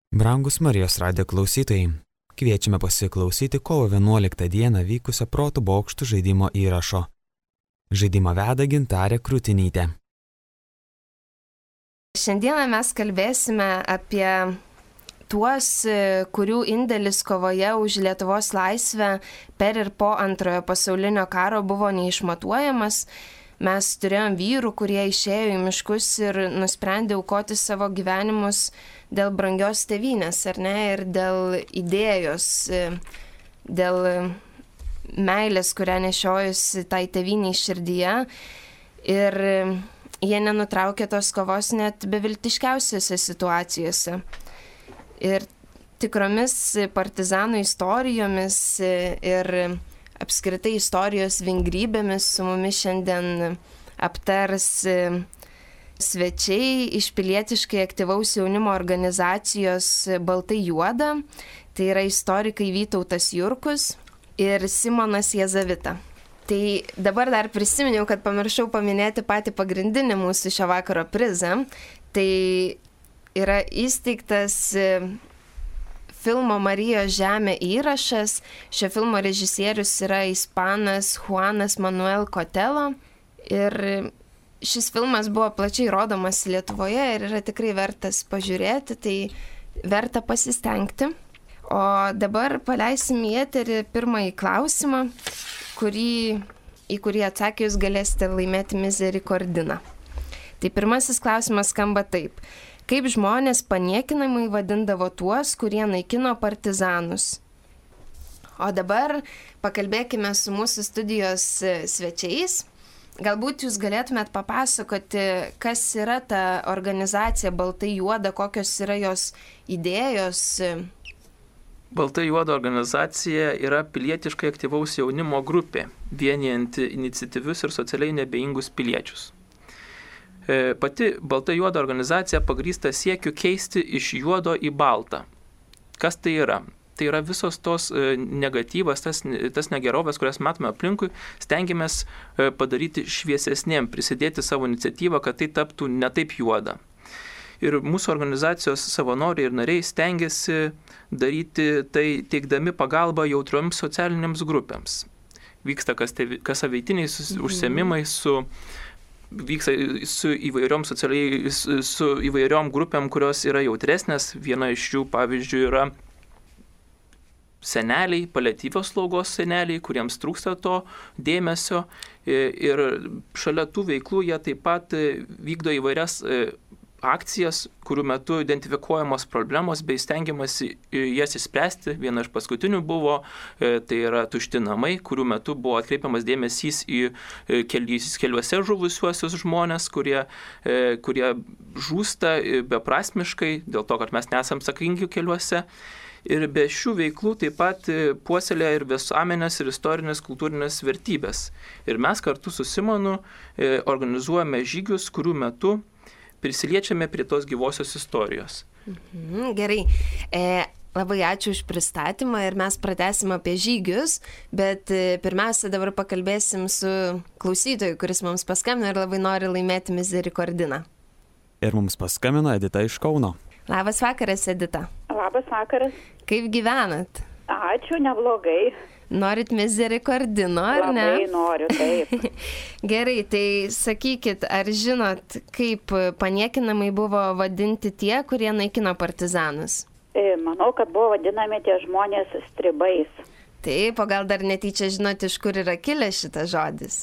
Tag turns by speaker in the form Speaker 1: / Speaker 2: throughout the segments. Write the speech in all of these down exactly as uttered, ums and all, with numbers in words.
Speaker 1: Brangus Marijos radijo klausytojai, kviečiame pasiklausyti kovo vienuoliktą dieną vykusio Protų bokštų žaidimo įrašo. Žaidimą veda Gintarė Krutinytė.
Speaker 2: Šiandieną mes kalbėsime apie tuos, kurių indėlis kovoje už Lietuvos laisvę per ir po antrojo pasaulinio karo buvo neišmatuojamas. Mes turėjom vyrų, kurie išėjo į miškus ir nusprendė aukoti savo gyvenimus dėl brangios tėvynės, ar ne, ir dėl idėjos, dėl meilės, kurią nešiojusi tai tėvyniai širdyje. Ir jie nenutraukė tos kovos net beviltiškiausiose situacijose. Ir tikromis partizanų istorijomis ir apskritai istorijos vingrybėmis su mumis šiandien aptars svečiai iš pilietiškai aktyvaus jaunimo organizacijos Baltai juoda. Tai yra istorikai Vytautas Jurkus ir Simonas Jazavita. Tai dabar dar prisiminiau, kad pamiršau paminėti patį pagrindinį mūsų šio vakaro prizą. Tai yra įsteigtas filmo Marijos žemė įrašas. Šio filmo režisierius yra ispanas Juanas Manuel Cotelo. Ir šis filmas buvo plačiai rodomas Lietuvoje ir yra tikrai vertas pažiūrėti, tai verta pasistengti. O dabar paleisim į eterį pirmąjį klausimą, kurį, į kurį atsakę jūs galėsite laimėti Misericordiną. Tai pirmasis klausimas skamba taip. Kaip žmonės paniekinamai vadindavo tuos, kurie naikino partizanus? O dabar pakalbėkime su mūsų studijos svečiais. Galbūt jūs galėtumėt papasakoti, kas yra ta organizacija Baltai juoda, kokios yra jos idėjos?
Speaker 3: Baltai juoda organizacija yra pilietiškai aktyvaus jaunimo grupė, vienijanti iniciatyvius ir socialiai nebeingus piliečius. Pati Baltai juoda organizacija pagrįsta siekiu keisti iš juodo į baltą. Kas tai yra? Tai yra visos tos negatyvas, tas, tas negerovės, kurias matome aplinkui, stengiamės padaryti šviesesnėm, prisidėti savo iniciatyvą, kad tai taptų ne taip juoda. Ir mūsų organizacijos savanoriai ir nariai stengiasi daryti tai teikdami pagalbą jautrioms socialinėms grupėms. Vyksta kas, tevi, kas savaitiniai užsiėmimai su... vyksta su įvairiom socialiai, su, su įvairiom grupėm, kurios yra jautresnės. Viena iš jų, pavyzdžiui, yra seneliai, paliatyvios slaugos seneliai, kuriems trūksta to dėmesio. Ir šalia tų veiklų jie taip pat vykdo įvairias akcijas, kurių metu identifikuojamos problemos bei stengiamasi jas išspręsti. Viena iš paskutinių buvo, tai yra tušti namai, kurių metu buvo atkreipiamas dėmesys į keliuose žuvusiuosius žmonės, kurie, kurie žūsta beprasmiškai dėl to, kad mes nesam atsakingi keliuose. Ir be šių veiklų taip pat puoselėja ir visuomenės, ir istorinės, kultūrinės vertybės. Ir mes kartu su Simonu organizuojame žygius, kurių metu prisiliečiame prie tos gyvosios istorijos.
Speaker 2: Mhm, gerai. E, labai ačiū už pristatymą ir mes pratęsim apie žygius, bet e, pirmiausia dabar pakalbėsim su klausytoju, kuris mums paskambino ir labai nori laimėti Misericordiną. Ir
Speaker 1: mums paskambino Edita iš Kauno.
Speaker 2: Labas vakaras, Edita.
Speaker 4: Labas vakaras.
Speaker 2: Kaip gyvenat?
Speaker 4: Ačiū, neblogai.
Speaker 2: Norit Misericordino, ar ne?
Speaker 4: Labai noriu, taip.
Speaker 2: Gerai, tai sakykit, ar žinot, kaip paniekinamai buvo vadinti tie, kurie naikino partizanus?
Speaker 4: Manau, kad buvo vadinami tie žmonės stribais.
Speaker 2: Taip, o gal dar netyčia žinot, iš kur yra kilęs šitas žodis?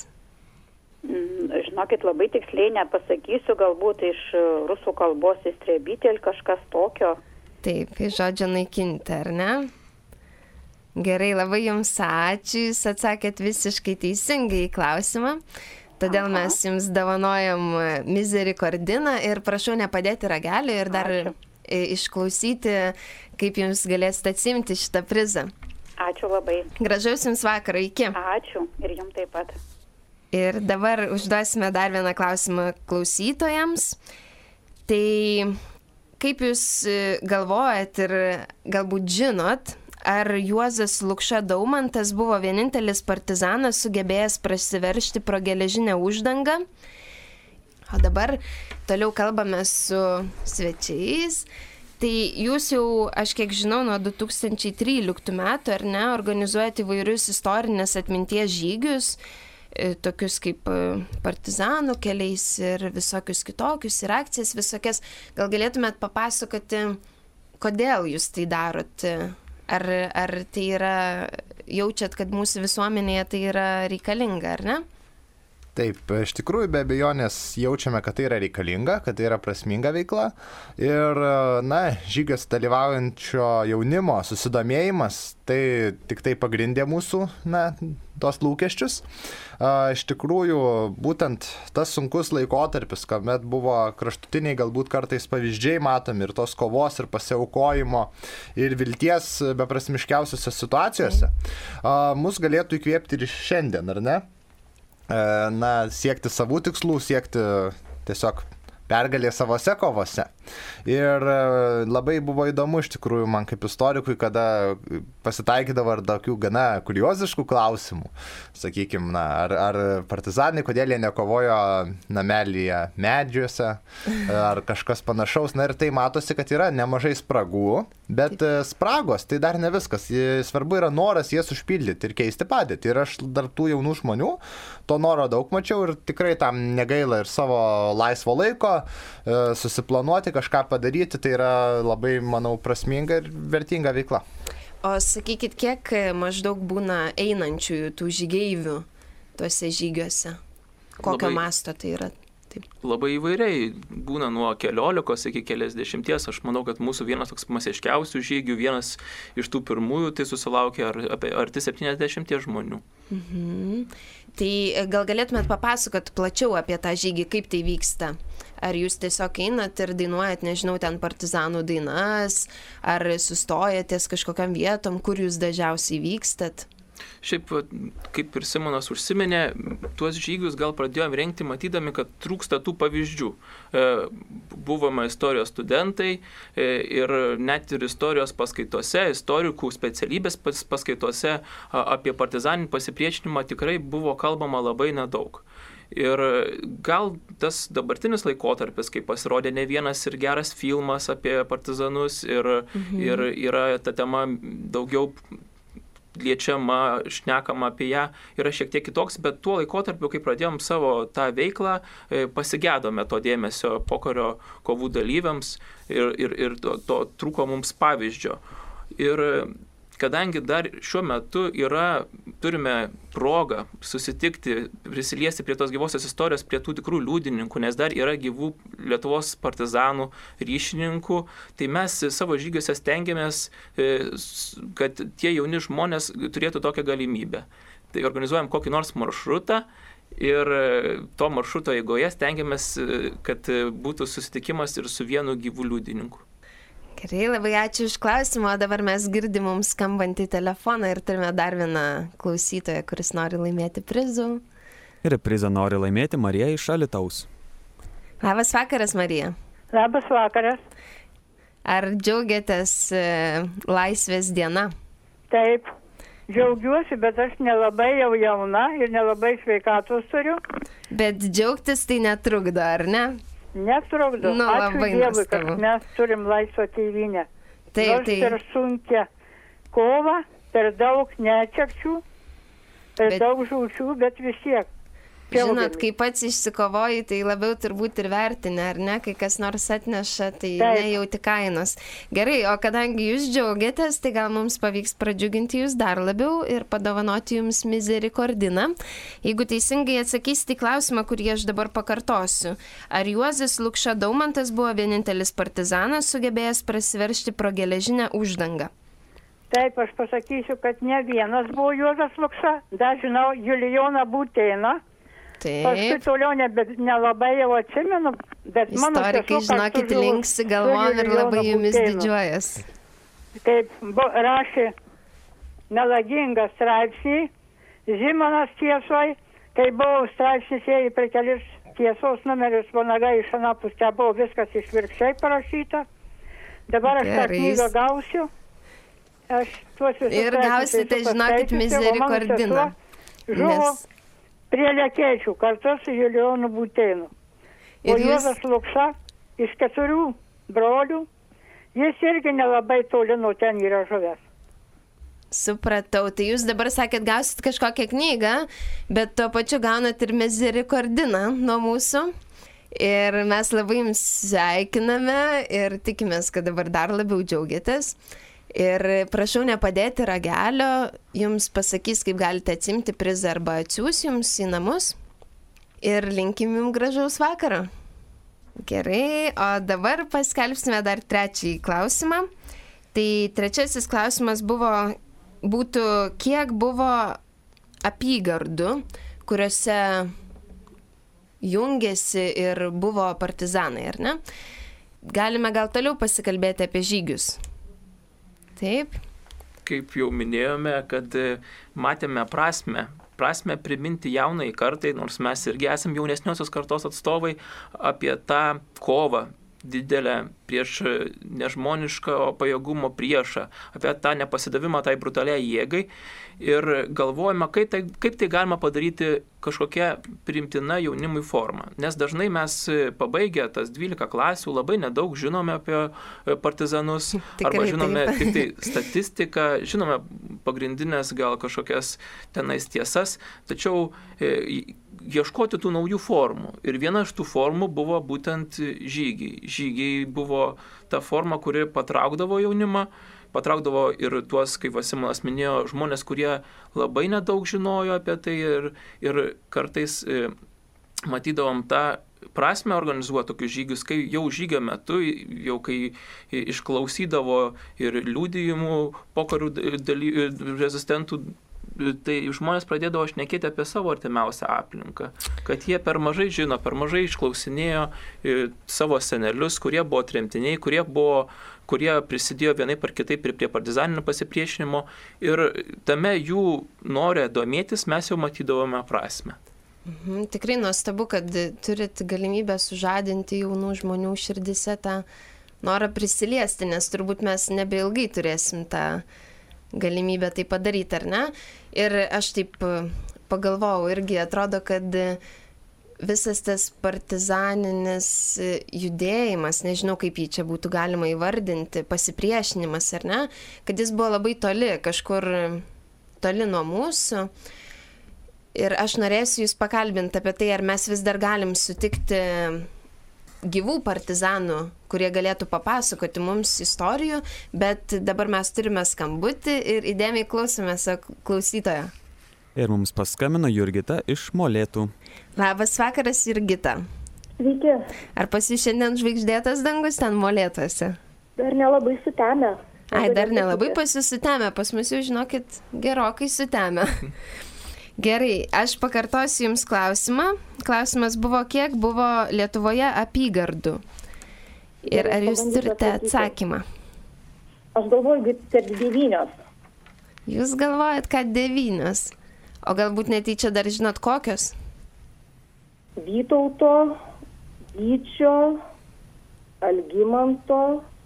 Speaker 4: Žinokit, labai tiksliai nepasakysiu, galbūt iš rusų kalbos įstrebytel kažkas tokio.
Speaker 2: Taip, iš žodžio naikinti, ar ne? Gerai, labai jums ačiū, jūs atsakėt visiškai teisingai į klausimą, todėl Aha. mes jums dovanojam Misericordiną ir prašau nepadėti ragelį ir dar ačiū. Išklausyti, kaip jums galėsite atsimti šitą prizą.
Speaker 4: Ačiū labai.
Speaker 2: Gražaus jums vakaro, iki.
Speaker 4: Ačiū ir jums taip pat.
Speaker 2: Ir dabar užduosime dar vieną klausimą klausytojams. Tai kaip jūs galvojat ir galbūt žinot, ar Juozas Lukša Daumantas buvo vienintelis partizanas sugebėjęs prasiveržti pro geležinę uždangą? O dabar toliau kalbame su svečiais Tai jūs jau, aš kiek žinau, nuo du tūkstančiai tryliktų metų, ar ne, organizuojate įvairius istorinės atminties žygius, tokius kaip partizanų keliais ir visokius kitokius, ir akcijas visokias. Gal galėtumėt papasakoti, kodėl jūs tai darot? Ar, ar tai yra, jaučiat, kad mūsų visuomenėje tai yra reikalinga, ar ne?
Speaker 5: Taip, iš tikrųjų be abejonės jaučiame, kad tai yra reikalinga, kad tai yra prasminga veikla ir, na, žygiuose dalyvaujančio jaunimo susidomėjimas, tai tik tai pagrindė mūsų, na, tos lūkesčius. Iš tikrųjų, būtent tas sunkus laikotarpis, kuomet buvo kraštutiniai galbūt kartais pavyzdžiai matomi ir tos kovos ir pasiaukojimo ir vilties beprasmiškiausiose situacijose, mus galėtų įkvėpti ir šiandien, ar ne? Na, siekti savų tikslų, siekti tiesiog pergalės savose kovose. Ir labai buvo įdomu iš tikrųjų man kaip istorikui, kada pasitaikydavo ir tokių gana kurioziškų klausimų. Sakykime, na, ar, ar partizanai, kodėl jie nekovojo namelyje medžiuose, ar kažkas panašaus. Na ir tai matosi, kad yra nemažai spragų, bet spragos tai dar ne viskas. Svarbu yra noras jas užpildyti ir keisti padėtį. Ir aš dar tų jaunų žmonių to noro daug mačiau ir tikrai tam negaila ir savo laisvo laiko susiplanuoti, kažką padaryti, tai yra labai, manau, prasminga ir vertinga veikla.
Speaker 2: O sakykit, kiek maždaug būna einančiųjų tų žygeivių tuose žygiuose? Kokio labai, masto tai yra? Taip.
Speaker 3: Labai įvairiai. Būna nuo keliolikos iki keliasdešimties. Aš manau, kad mūsų vienas toks masiškiausių žygių, vienas iš tų pirmųjų, tai susilaukė ar, apie arti septyniasdešimties žmonių.
Speaker 2: Mhm. Tai gal galėtumėt papasakot plačiau apie tą žygį, kaip tai vyksta? Ar jūs tiesiog einat ir dainuojat, nežinau, ten partizanų dainas, ar sustojatės kažkokiam vietom, kur jūs dažniausiai vykstat?
Speaker 3: Šiaip, kaip ir Simonas užsiminė, tuos žygius gal pradėjom rengti, matydami, kad trūksta tų pavyzdžių. Buvome istorijos studentai ir net ir istorijos paskaitose, istorikų specialybės paskaitose apie partizaninį pasipriešinimą tikrai buvo kalbama labai nedaug. Ir gal tas dabartinis laikotarpis, kai pasirodė ne vienas ir geras filmas apie partizanus ir, mhm. ir yra ta tema daugiau liečiama, šnekama apie ją, yra šiek tiek kitoks, bet tuo laikotarpiu, kai pradėjom savo tą veiklą, pasigėdome to dėmesio pokario kovų dalyviams ir, ir, ir to, to trūko mums pavyzdžio. Ir kadangi dar šiuo metu yra, turime progą susitikti, prisiliesti prie tos gyvosios istorijos, prie tų tikrų liudininkų, nes dar yra gyvų Lietuvos partizanų ryšininkų, tai mes savo žygiuose stengiamės, kad tie jauni žmonės turėtų tokią galimybę. Tai organizuojam kokį nors maršrutą ir to maršruto eigoje stengiamės, kad būtų susitikimas ir su vienu gyvu liudininku.
Speaker 2: Gerai, labai ačiū už klausimą, o dabar mes girdim mums skambantį telefoną ir turime dar vieną klausytoją, kuris nori laimėti prizų.
Speaker 1: Ir prizą nori laimėti Marija iš Alytaus.
Speaker 2: Labas vakaras, Marija.
Speaker 6: Labas vakaras.
Speaker 2: Ar džiaugiatės e, laisvės diena?
Speaker 6: Taip, džiaugiuosi, bet aš nelabai jau jauna ir nelabai sveikatos turiu.
Speaker 2: Bet džiaugtis tai netrukdo, ar ne?
Speaker 6: Netrukdo.
Speaker 2: Nu,
Speaker 6: ačiū Dievui, kad mes turim laisvą tėvynę.
Speaker 2: Taip,
Speaker 6: Nors
Speaker 2: tai...
Speaker 6: per sunkią kovą, per daug netekčių, per bet... daug žūčių, bet vis tiek.
Speaker 2: Žinot, kai pats išsikovoji, tai labiau turbūt ir vertinė, ar ne, kai kas nors atneša, tai
Speaker 6: Taip.
Speaker 2: nejauti kainos. Gerai, o kadangi jūs džiaugiatės, tai gal mums pavyks pradžiuginti jūs dar labiau ir padovanoti jums mizerikordiną. Jeigu teisingai atsakysite į klausimą, kurį aš dabar pakartosiu. Ar Juozas Lukša Daumantas buvo vienintelis partizanas sugebėjęs prasiveržti pro geležinę uždangą?
Speaker 6: Taip, aš pasakysiu, kad ne vienas buvo Juozas Lukša, dar žinau Julijoną Būtėną. Paskui toliau nebe, nelabai jau atsimenu, bet mano
Speaker 2: istorikai, žinokit, linksi galvom ir labai jumis didžiuojas.
Speaker 6: Kaip bu, rašė melagingą straipsnį, Zimonas tiesoj, kai buvo straipsnis ėjai prie kelis tiesos numerius, vanagai iš anapus, ten buvo viskas išvirkščiai parašyta. Dabar aš tą knygą gausiu. Aš
Speaker 2: ir gausite, žinokit, mizerikordiną.
Speaker 6: Žuvo nes... prie Lekėčių kartu su Julijonu Būtėnu. O jūs... Juozas Lukša iš keturių brolių Jis irgi nelabai toli nuo ten yra žuvęs.
Speaker 2: Supratau, tai jūs dabar sakėt, gausit kažkokią knygą, bet tuo pačiu gaunat ir mezerikordiną nuo mūsų. Ir mes labai jums sveikiname ir tikimės, kad dabar dar labiau džiaugiatės. Ir prašau nepadėti ragelio, jums pasakys, kaip galite atsimti prizą arba atsiųs jums į namus. Ir linkim jums gražaus vakaro. Gerai, o dabar paskelbsime dar trečiąjį klausimą. Tai trečiasis klausimas buvo, būtų, kiek buvo apygardų, kuriuose jungėsi ir buvo partizanai, ar ne? Galime gal toliau pasikalbėti apie žygius. Taip.
Speaker 3: Kaip jau minėjome, kad matėme prasmę. Prasmę priminti jaunai kartai, nors mes irgi esame jaunesniosios kartos atstovai, apie tą kovą didelę prieš nežmonišką pajėgumo priešą, apie tą nepasidavimą tai brutaliai jėgai ir galvojame, kaip tai, kaip tai galima padaryti kažkokia priimtina jaunimui forma. Nes dažnai mes pabaigę tas dvylika klasių labai nedaug žinome apie partizanus, tikrai, arba žinome taip. Tik tai statistiką, žinome pagrindinės gal kažkokias tenais tiesas, tačiau e, ieškoti tų naujų formų. Ir viena iš tų formų buvo būtent žygiai. Žygiai buvo ta forma, kuri patraukdavo jaunimą, patraukdavo ir tuos, kaip Simonas minėjo, žmonės, kurie labai nedaug žinojo apie tai ir, ir kartais e, matydavom tą prasme organizuoti tokius žygius, kai jau žygio metu, jau kai išklausydavo ir liudijimų pokarių daly, rezistentų, tai žmonės pradėdavo šnekėti apie savo artimiausią aplinką, kad jie per mažai žino, per mažai išklausinėjo savo senelius, kurie buvo tremtiniai, kurie, buvo, kurie prisidėjo vienaip ar kitaip ir prie partizaninio pasipriešinimo ir tame jų norė domėtis mes jau matydavome prasme.
Speaker 2: Mhm, tikrai nuostabu, kad turit galimybę sužadinti jaunų žmonių širdise tą norą prisiliesti, nes turbūt mes nebeilgai turėsim tą galimybę tai padaryti, ar ne? Ir aš taip pagalvojau, irgi atrodo, kad visas tas partizaninis judėjimas, nežinau kaip jį čia būtų galima įvardinti, pasipriešinimas, ar ne? Kad jis buvo labai toli, kažkur toli nuo mūsų. Ir aš norėsiu jūs pakalbinti apie tai, ar mes vis dar galim sutikti gyvų partizanų, kurie galėtų papasakoti mums istorijų, bet dabar mes turime skambutį ir įdėmiai klausomės klausytojo.
Speaker 1: Ir mums paskambino Jurgita iš Molėtų.
Speaker 2: Labas vakaras, Jurgita.
Speaker 7: Sveiki.
Speaker 2: Ar pas jūs šiandien žvaigždėtas dangus ten Molėtuose?
Speaker 7: Dar nelabai sutemę.
Speaker 2: Ai, dar nelabai pas jūs sutemę, pas mus jau, žinokit, gerokai sutemę. Gerai, aš pakartosiu jums klausimą. Klausimas buvo, kiek buvo Lietuvoje apygardų. Ir ar jūs turite atsakymą?
Speaker 7: Aš galvoju, kad devynios.
Speaker 2: Jūs galvojat, kad devynios. O galbūt netyčia dar žinot kokios?
Speaker 7: Vytauto, Gyčio, Algimanto,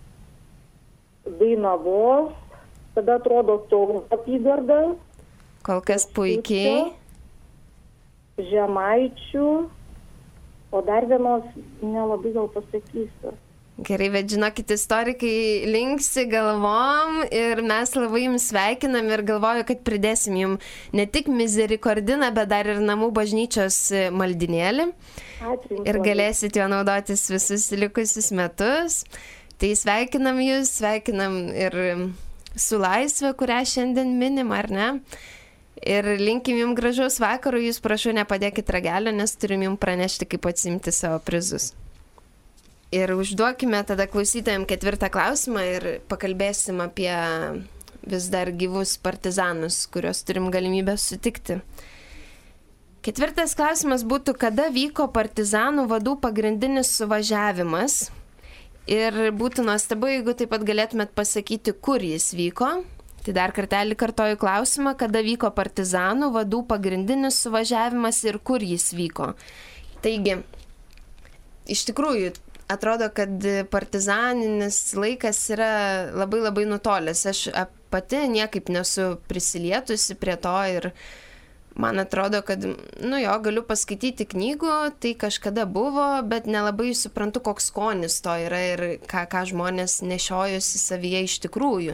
Speaker 7: Dainavos, tada atrodo Tauro apygarda.
Speaker 2: Kol kas puikiai.
Speaker 7: Žemaičių, o dar vienos nelabai gal pasakysiu.
Speaker 2: Gerai, bet žinokit, istorikai linksi galvom ir mes labai jums sveikinam ir galvoju, kad pridėsim jums ne tik mizerikordiną, bet dar ir namų bažnyčios maldinėlį.
Speaker 7: Ačiū.
Speaker 2: Ir galėsit jo naudotis visus likusius metus. Tai sveikinam jūs, sveikinam ir su laisve, kurią šiandien minim, ar ne? Ir linkim jums gražaus vakaro, jūs prašau nepadėkit ragelio, nes turim jums pranešti, kaip atsimti savo prizus. Ir užduokime tada klausytojams ketvirtą klausimą ir pakalbėsim apie vis dar gyvus partizanus, kuriuos turim galimybę sutikti. Ketvirtas klausimas būtų, kada vyko partizanų vadų pagrindinis suvažiavimas. Ir būtų nuostabu, jeigu taip pat galėtumėt pasakyti, kur jis vyko. Tai dar kartelį kartoju klausimą, kada vyko partizanų vadų pagrindinis suvažiavimas ir kur jis vyko. Taigi, iš tikrųjų, atrodo, kad partizaninis laikas yra labai labai nutolęs. Aš pati niekaip nesu prisilietusi prie to ir Man atrodo, kad, nu jo, galiu paskaityti knygų, tai kažkada buvo, bet nelabai suprantu, koks skonis to yra ir ką, ką žmonės nešiojosi savyje iš tikrųjų.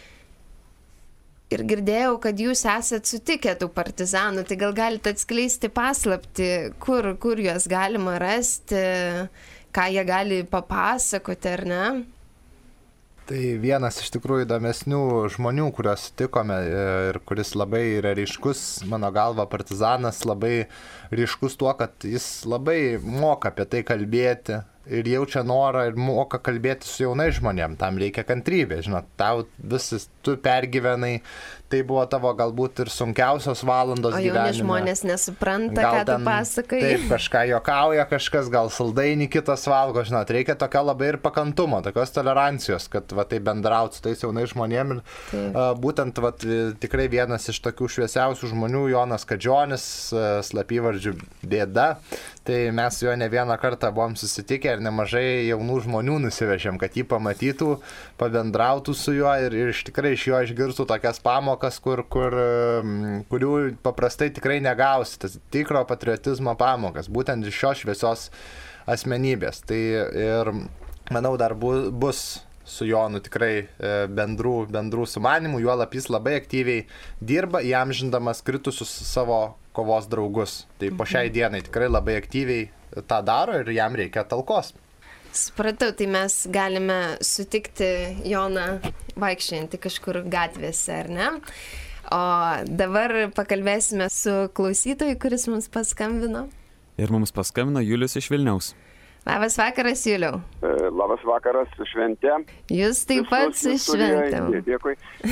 Speaker 2: Ir girdėjau, kad jūs esat sutikę tų partizanų, tai gal galite atskleisti paslaptį, kur, kur juos galima rasti, ką jie gali papasakoti, ar ne?
Speaker 5: Tai vienas iš tikrųjų įdomesnių žmonių, kuriuos sutikome ir kuris labai yra ryškus, mano galva, partizanas, labai ryškus tuo, kad jis labai moka apie tai kalbėti ir jaučia norą ir moka kalbėti su jaunais žmonėm, tam reikia kantrybė, žinot, tau visas, tu pergyvenai, tai buvo tavo galbūt ir sunkiausios valandos gyvenime. O jauni žmonės
Speaker 2: nesupranta, gal ką tu pasakai.
Speaker 5: Taip, kažką juokauja, kažkas gal saldainį kitas valgo, žinot, reikia tokio labai ir pakantumo, tokios tolerancijos, kad va, tai bendraut su tais jaunais žmonėm. Ir, uh, būtent va, tikrai vienas iš tokių šviesiausių žmonių, Jonas Kadžionis, uh, slapyvardžiu Bėda, tai mes su juo ne vieną kartą buvom susitikę ir nemažai jaunų žmonių nusivežėm, kad jį pamatytų, pabendrautų su juo ir, ir iš tikrai iš jo išgirstų tokias pamokas, kur, kur, kurių paprastai tikrai negausi, tas tikro patriotizmo pamokas, būtent iš šios šviesios asmenybės. Tai ir manau dar bu, bus su Jonu tikrai bendrų, bendrų sumanimų, juolab jis labai aktyviai dirba, įamžindamas kritusius savo kovos draugus. Tai po šiai dienai tikrai labai aktyviai tą daro ir jam reikia talkos.
Speaker 2: Supratau, tai mes galime sutikti Joną vaikščiojantį kažkur gatvėse, ar ne? O dabar pakalbėsime su klausytoju, kuris mums paskambino.
Speaker 1: Ir mums paskambino Julius iš Vilniaus.
Speaker 2: Labas vakaras, Juliau.
Speaker 8: E, labas vakaras, šventė.
Speaker 2: Jūs taip pat su šventėm.
Speaker 8: Dėkui.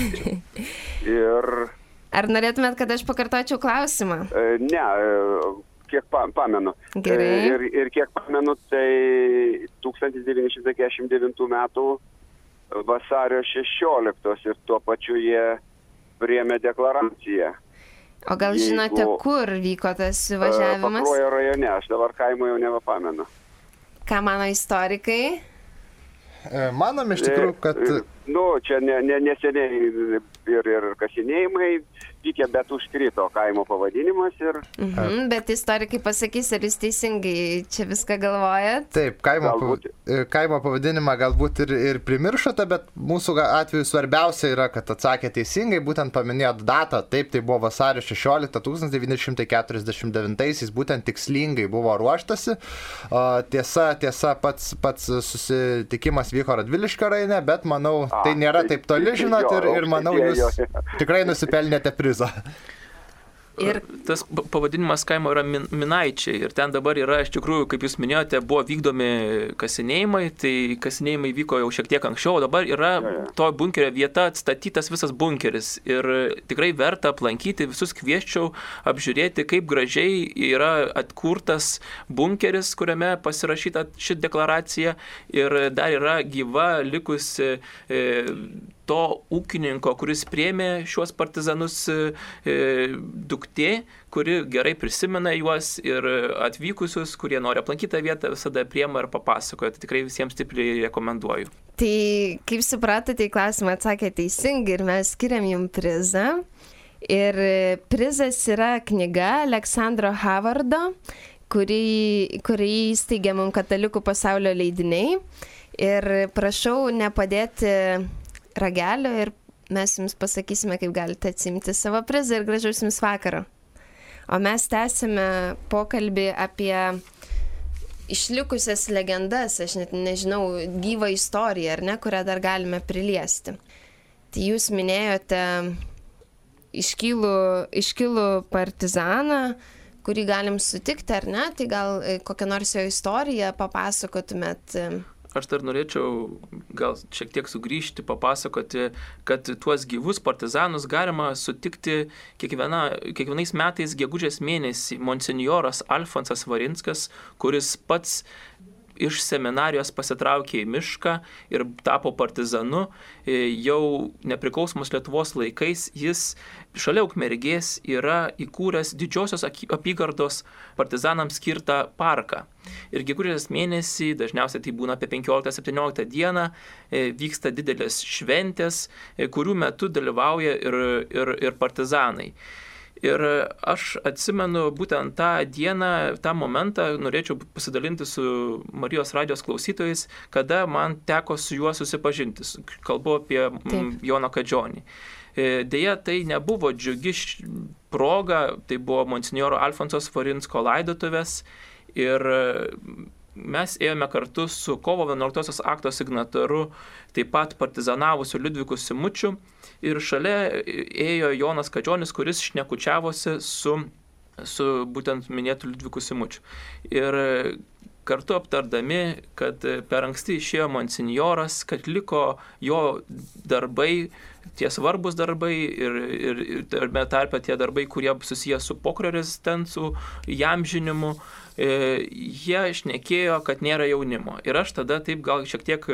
Speaker 8: Ir...
Speaker 2: Ar norėtumėt, kad aš pakartočiau klausimą?
Speaker 8: E, ne, e, kiek pa, pamenu.
Speaker 2: Gerai.
Speaker 8: E, ir, ir kiek pamenu, tai tūkstantis devyni šimtai keturiasdešimt devintų metų vasario šešioliktos ir tuo pačiu jie priėmė deklaraciją.
Speaker 2: O gal Jeigu, žinote, kur vyko tas važiavimas?
Speaker 8: Pakruojo rajone, aš dabar kaimo jau nebepamenu.
Speaker 2: Ką mano istorikai?
Speaker 5: Manom iš tikrųjų, kad...
Speaker 8: Nu, čia ne, ne, neseniai ir, ir kasinėjimai vykę, bet užkrito kaimo pavadinimas ir...
Speaker 2: Mhm, bet istorikai pasakys, ar jūs teisingai čia viską galvojat?
Speaker 5: Taip, kaimo,
Speaker 8: galbūt...
Speaker 5: kaimo pavadinimą galbūt ir, ir primiršote, bet mūsų atveju svarbiausia yra, kad atsakė teisingai, būtent paminėjot datą, taip, tai buvo vasario šešiolikta tūkstantis devyni šimtai keturiasdešimt devintaisiais, būtent tikslingai buvo ruoštasi. Tiesa, tiesa pats, pats susitikimas vyko Radviliškio rajone, bet manau, tai nėra taip toli, žinot, ir, ir manau, jūs tikrai nusipelnėte prizą.
Speaker 3: Ir tas pavadinimas kaimo yra min, Minaičiai ir ten dabar yra, iš tikrųjų, kaip jūs minėjote, buvo vykdomi kasinėjimai, tai kasinėjimai vyko jau šiek tiek anksčiau, o dabar yra to bunkerio vieta atstatytas visas bunkeris ir tikrai verta aplankyti, visus kvieščiau apžiūrėti, kaip gražiai yra atkurtas bunkeris, kuriame pasirašyta ši deklaracija ir dar yra gyva likusi e, to ūkininko, kuris priėmė šiuos partizanus e, duktė, kuri gerai prisimena juos ir atvykusius, kurie nori aplankyti tą vietą, visada priima ir papasakoja. Tai tikrai visiems stipriai rekomenduoju.
Speaker 2: Tai, kaip supratote, į klausimą atsakė teisingai ir mes skiriam jums prizą. Ir prizas yra knyga Aleksandro Havardo, kurį, kurį įsteigė mums Katalikų pasaulio leidiniai. Ir prašau nepadėti ragelio ir mes jums pasakysime, kaip galite atsimti savo prizą ir gražaus jums vakaro. O mes tęsime pokalbį apie išlikusias legendas, aš net nežinau, gyvą istoriją, ar ne, kurią dar galime priliesti. Tai jūs minėjote iškilų, iškilų partizaną, kurį galim sutikti, ar ne, tai gal kokią nors jo istoriją papasakotumėt.
Speaker 3: Aš dar norėčiau gal šiek tiek sugrįžti, papasakoti, kad tuos gyvus partizanus galima sutikti kiekviena, kiekvienais metais gegužės mėnesį. Monsinjoras Alfonsas Varinskas, kuris pats iš seminarijos pasitraukė į mišką ir tapo partizanu, jau nepriklausomos Lietuvos laikais jis šalia Ukmergės yra įkūręs didžiosios apygardos partizanams skirtą parką. Ir gegužės mėnesį, dažniausiai tai būna apie penkioliktą septynioliktą dieną, vyksta didelės šventės, kurių metu dalyvauja ir, ir, ir partizanai. Ir aš atsimenu būtent tą dieną, tą momentą, norėčiau pasidalinti su Marijos radijos klausytojais, kada man teko su juo susipažinti. Kalbu apie Taip. Joną Kadžionį. Deja, tai nebuvo džiugi proga, tai buvo monsinjoro Alfonsos Forinsko laidotuvės ir mes ėjome kartu su kovo vienuoliktosios akto signataru, taip pat partizanavusiu Liudviku Simučiu ir šalia ėjo Jonas Kadžionis, kuris šnekučiavosi su, su būtent minėtu Liudviku Simučiu. Ir kartu aptardami, kad per anksti išėjo monsinjoras, kad liko jo darbai, tie svarbus darbai ir, ir, ir tarpe tie darbai, kurie susiję su pokario rezistencijų įamžinimu, jie šnekėjo, kad nėra jaunimo. Ir aš tada taip gal šiek tiek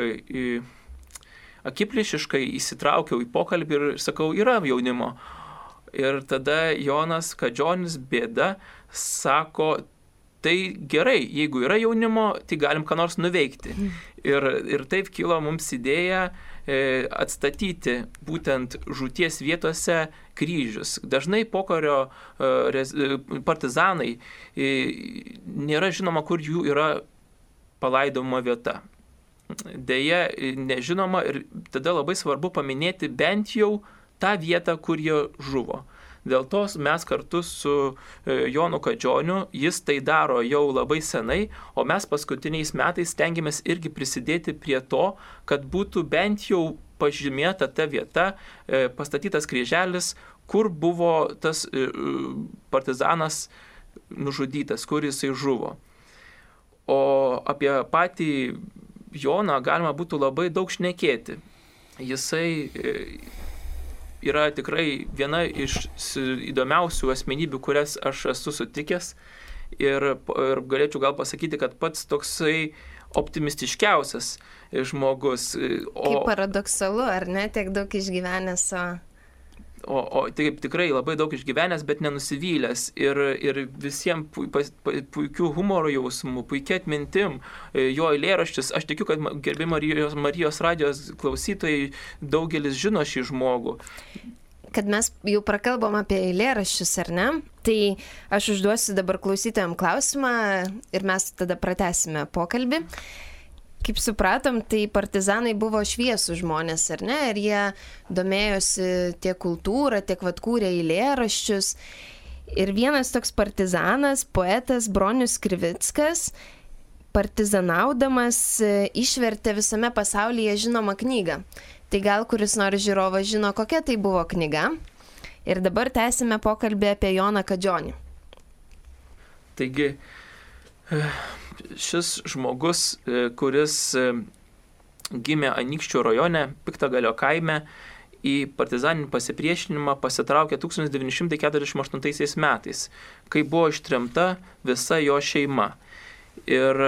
Speaker 3: akiplėšiškai įsitraukiau į pokalbį ir sakau, yra jaunimo. Ir tada Jonas Kadžionis bėda sako, tai gerai, jeigu yra jaunimo, tai galim ką nors nuveikti. Ir, ir taip kilo mums idėja e, atstatyti būtent žūties vietose kryžius. Dažnai pokario e, partizanai e, nėra žinoma, kur jų yra palaidoma vieta. Deja, nežinoma ir tada labai svarbu paminėti bent jau tą vietą, kur jie žuvo. Dėl to mes kartu su Jonu Kadžioniu, jis tai daro jau labai senai, o mes paskutiniais metais stengiamės irgi prisidėti prie to, kad būtų bent jau pažymėta ta vieta, pastatytas kryželis, kur buvo tas partizanas nužudytas, kur jisai žuvo. O apie patį Joną galima būtų labai daug šnekėti. Jisai yra tikrai viena iš įdomiausių asmenybių, kurias aš esu sutikęs ir, ir galėčiau gal pasakyti, kad pats toksai optimistiškiausias žmogus.
Speaker 2: O, kaip paradoksalu, ar ne, tiek daug išgyvenęs savo.
Speaker 3: O, o taip tikrai labai daug išgyvenęs, bet nenusivylęs ir, ir visiems pu, puikių humoro jausmų, puikia atmintim, jo eilėraštis. Aš tikiu, kad gerbi Marijos, Marijos radijos klausytojai daugelis žino šį žmogų.
Speaker 2: Kad mes jau prakalbom apie eilėraščius, ar ne? Tai aš užduosiu dabar klausytojams klausimą ir mes tada pratęsime pokalbį. Kaip supratom, tai partizanai buvo šviesų žmonės, ar ne? Ir jie domėjosi tiek kultūrą, tiek vat kūrė eilėraščius. Ir vienas toks partizanas, poetas Bronius Krivickas, partizanaudamas išvertė visame pasaulyje žinomą knygą. Tai gal kuris nors žiūrovas žino, kokia tai buvo knyga. Ir dabar tęsime pokalbį apie Joną Kadžionį.
Speaker 3: Taigi, šis žmogus, kuris gimė Anykščių rajone, Piktagalio kaime, į partizaninį pasipriešinimą pasitraukė tūkstantis devyni šimtai keturiasdešimt aštuntaisiais metais, kai buvo ištremta visa jo šeima. Ir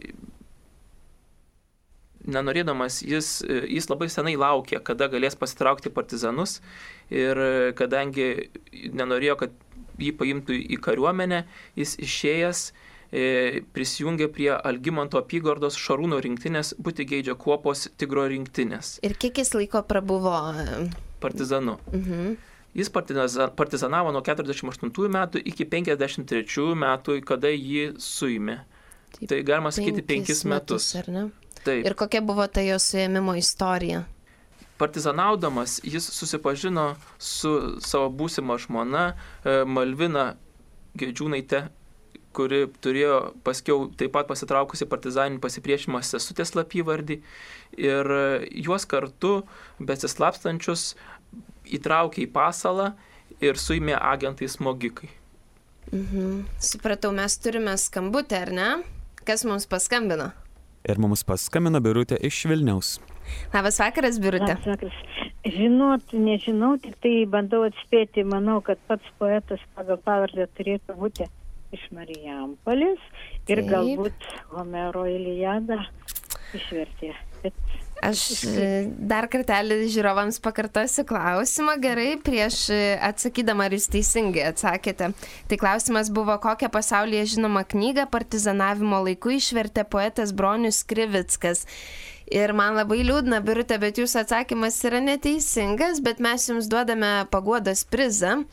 Speaker 3: nenorėdamas, jis, jis labai senai laukė, kada galės pasitraukti partizanus ir kadangi nenorėjo, kad jį paimtų į kariuomenę, jis išėjęs prisijungė prie Algimanto apygardos Šarūno rinktinės Butigeidžio kuopos Tigro rinktinės.
Speaker 2: Ir kiek jis laiko prabuvo
Speaker 3: partizanu? Mhm. Jis partizanavo nuo keturiasdešimt aštuntųjų metų iki penkiasdešimt trečiųjų metų, kada jį suėmė. Taip, tai galima sakyti penkis metus.
Speaker 2: metus ar ne?
Speaker 3: Taip.
Speaker 2: Ir kokia buvo ta jo suėmimo istorija?
Speaker 3: Partizanaudamas jis susipažino su savo būsima žmona Malvina Gedžiūnaite, kuri turėjo paskiau taip pat pasitraukusi partizaninį pasipriešinimą sesutės slapyvardį ir juos kartu besislapstančius įtraukė į pasalą ir suėmė agentai smogikai.
Speaker 2: Mhm. Supratau, mes turime skambutę, ar ne? Kas mums paskambino?
Speaker 1: Ir mums paskambino Birutė iš Vilniaus.
Speaker 2: Labas vakaras, Birutė.
Speaker 9: Labas vakaras. Žinot, nežinau, tik tai bandau atspėti, manau, kad pats poetas pagal pavardę turėtų būti iš Marijampolės ir Taip. Galbūt Homero Iliadą išvertė. Bet...
Speaker 2: Aš dar kartelį žiūrovams pakartosiu klausimą, gerai, prieš atsakydama, ar jūs teisingai atsakėte. Tai klausimas buvo, kokią pasaulyje žinomą knygą partizanavimo laiku išvertė poetas Bronius Krivickas. Ir man labai liūdna, Birutė, bet jūsų atsakymas yra neteisingas, bet mes jums duodame paguodos prizą.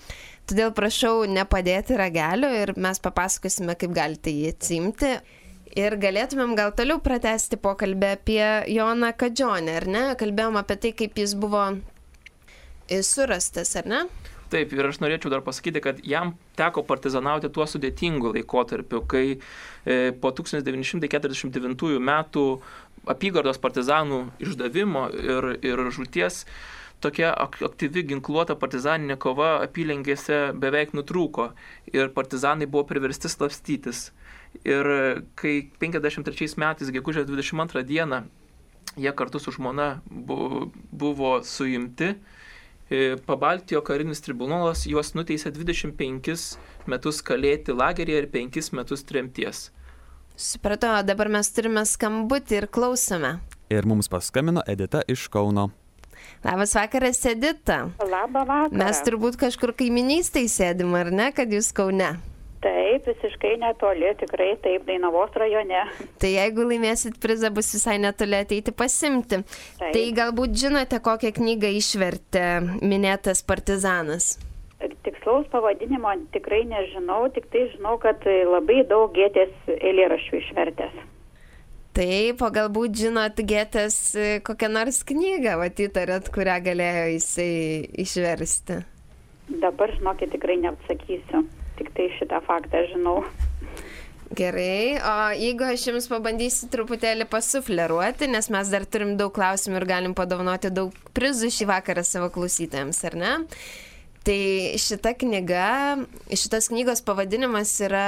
Speaker 2: Todėl prašau nepadėti ragelio ir mes papasakosime, kaip galite jį atsiimti. Ir galėtumėm gal toliau pratesti pokalbį apie Joną Kadžionį, ar ne? Kalbėjom apie tai, kaip jis buvo surastas, ar ne?
Speaker 3: Taip, ir aš norėčiau dar pasakyti, kad jam teko partizanauti tuo sudėtingu laikotarpiu, kai e, po tūkstantis devyni šimtai keturiasdešimt devintųjų metų apygardos partizanų išdavimo ir, ir žūties tokia aktyvi ginkluota partizaninė kova apylinkėse beveik nutrūko ir partizanai buvo priversti slapstytis. Ir kai penkiasdešimt trečiais metais, gegužės dvidešimt antrą dieną, jie kartu su žmona buvo, buvo suimti, Pabaltijo karinis tribunolas juos nuteisė dvidešimt penkis metus kalėti lageryje ir penkis metus tremties.
Speaker 2: Supratau, dabar mes turime skambutį ir klausome.
Speaker 1: Ir mums paskambino Edita iš Kauno.
Speaker 2: Labas vakaras, Edita.
Speaker 4: Labą vakarą.
Speaker 2: Mes turbūt kažkur kaiminystėj sėdim, ar ne, kad jūs Kaune?
Speaker 4: Taip, visiškai netoli, tikrai taip, Dainavos rajone.
Speaker 2: Tai jeigu laimėsit prizą, bus visai netoli ateiti pasimti. Taip. Tai galbūt žinote, kokią knygą išvertė minėtas partizanas?
Speaker 4: Tikslaus pavadinimo tikrai nežinau, tik tai žinau, kad labai daug Gėtės eilėraščių išvertęs.
Speaker 2: Taip, o galbūt žinot Gėtės kokią nors knygą, vat įtarėt, kurią galėjo jisai išversti?
Speaker 4: Dabar, žinokit, tikrai neatsakysiu. Tik tai šitą faktą žinau.
Speaker 2: Gerai, o jeigu aš jums pabandysiu truputėlį pasufleruoti, nes mes dar turim daug klausimų ir galim padovanoti daug prizų šį vakarą savo klausytojams, ar ne? Tai šita knyga, šitas knygos pavadinimas yra